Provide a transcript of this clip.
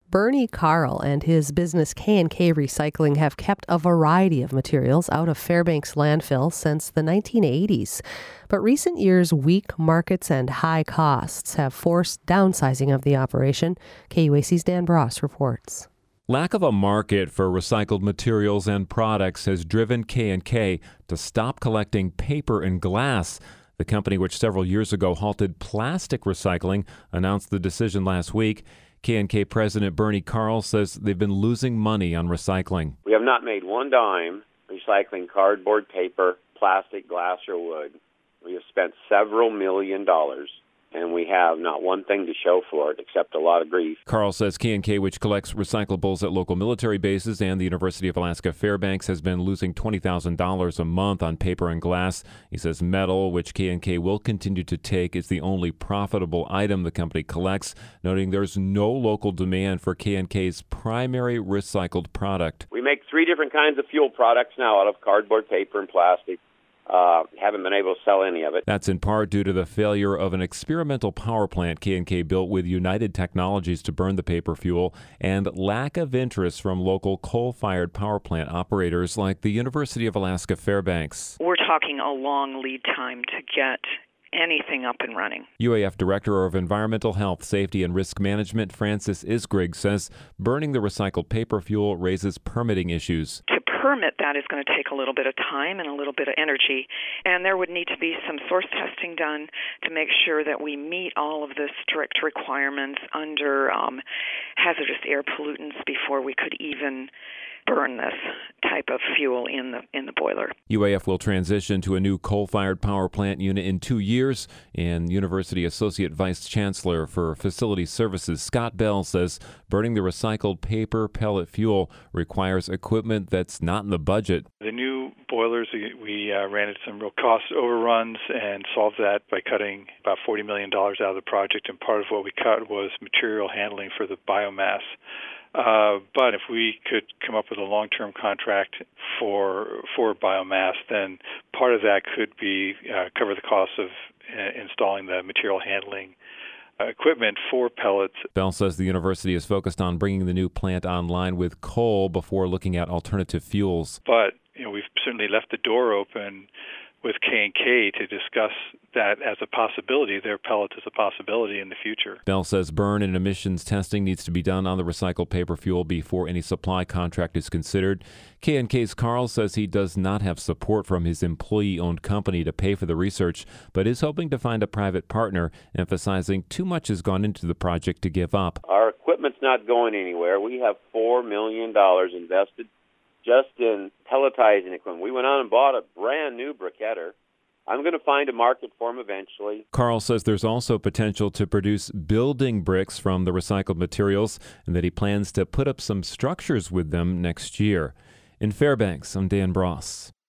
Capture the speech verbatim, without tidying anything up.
Bernie Carl and his business K and K Recycling have kept a variety of materials out of Fairbanks landfill since the nineteen eighties. But recent years' weak markets and high costs have forced downsizing of the operation. K U A C's Dan Bross reports. Lack of a market for recycled materials and products has driven K and K to stop collecting paper and glass. The company, which several years ago halted plastic recycling, announced the decision last week. K and K President Bernie Carl says they've been losing money on recycling. We have not made one dime recycling cardboard, paper, plastic, glass, or wood. We have spent several million dollars, and we have not one thing to show for it except a lot of grief. Carl says K and K, which collects recyclables at local military bases and the University of Alaska Fairbanks, has been losing twenty thousand dollars a month on paper and glass. He says metal, which K and K will continue to take, is the only profitable item the company collects, noting there's no local demand for K and K's primary recycled product. We make three different kinds of fuel products now out of cardboard, paper, and plastic. Uh, haven't been able to sell any of it. That's in part due to the failure of an experimental power plant K and K built with United Technologies to burn the paper fuel, and lack of interest from local coal-fired power plant operators like the University of Alaska Fairbanks. We're talking a long lead time to get anything up and running. U A F Director of Environmental Health, Safety, and Risk Management Francis Isgrigg says burning the recycled paper fuel raises permitting issues. To permit that is going to take a little bit of time and a little bit of energy, and there would need to be some source testing done to make sure that we meet all of the strict requirements under um, hazardous air pollutants before we could even burn this type of fuel in the in the boiler. U A F will transition to a new coal-fired power plant unit in two years, and University Associate Vice Chancellor for Facility Services Scott Bell says burning the recycled paper pellet fuel requires equipment that's not in the budget. The new boilers, we uh, ran into some real cost overruns and solved that by cutting about forty million dollars out of the project, and part of what we cut was material handling for the biomass. Uh, but if we could come up with a long-term contract for for biomass, then part of that could be uh, cover the cost of uh, installing the material handling uh, equipment for pellets. Bell says the university is focused on bringing the new plant online with coal before looking at alternative fuels. But you know, we've certainly left the door open with K and K to discuss that as a possibility. Their pellet is a possibility in the future. Bell says burn and emissions testing needs to be done on the recycled paper fuel before any supply contract is considered. K and K's Carl says he does not have support from his employee-owned company to pay for the research, but is hoping to find a private partner, emphasizing too much has gone into the project to give up. Our equipment's not going anywhere. We have four million dollars invested just in pelletizing equipment. We went on and bought a brand new briquetter. I'm going to find a market for them eventually. Carl says there's also potential to produce building bricks from the recycled materials, and that he plans to put up some structures with them next year. In Fairbanks, I'm Dan Bross.